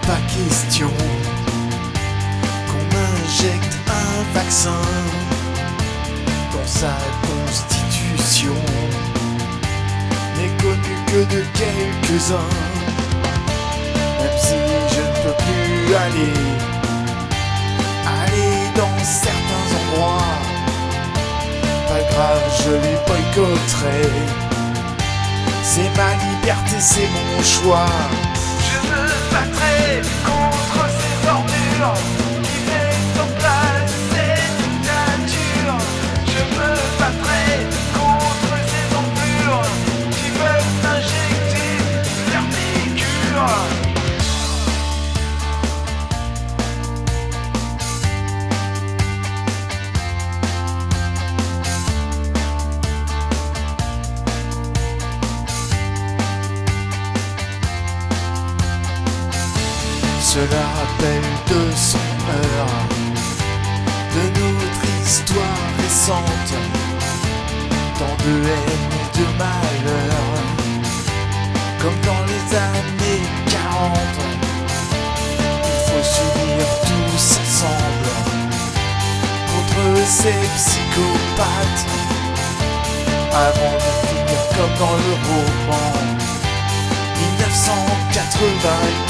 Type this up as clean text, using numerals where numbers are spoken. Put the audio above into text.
pas question qu'on injecte un vaccin dans sa constitution n'est connu que de quelques-uns. Même si je ne peux plus aller dans certains endroits, pas grave, je les boycotterai. C'est ma liberté, c'est mon choix. Je me battrai contre ces ordures qui mettent en place cette nature. Je me battrai contre ces enflures qui veulent injecter leur piqûre. Cela rappelle 200 heures de notre histoire récente, tant de haine et de malheur, comme dans les années 40. Il faut s'unir tous ensemble contre ces psychopathes, avant de finir comme dans le roman 1984.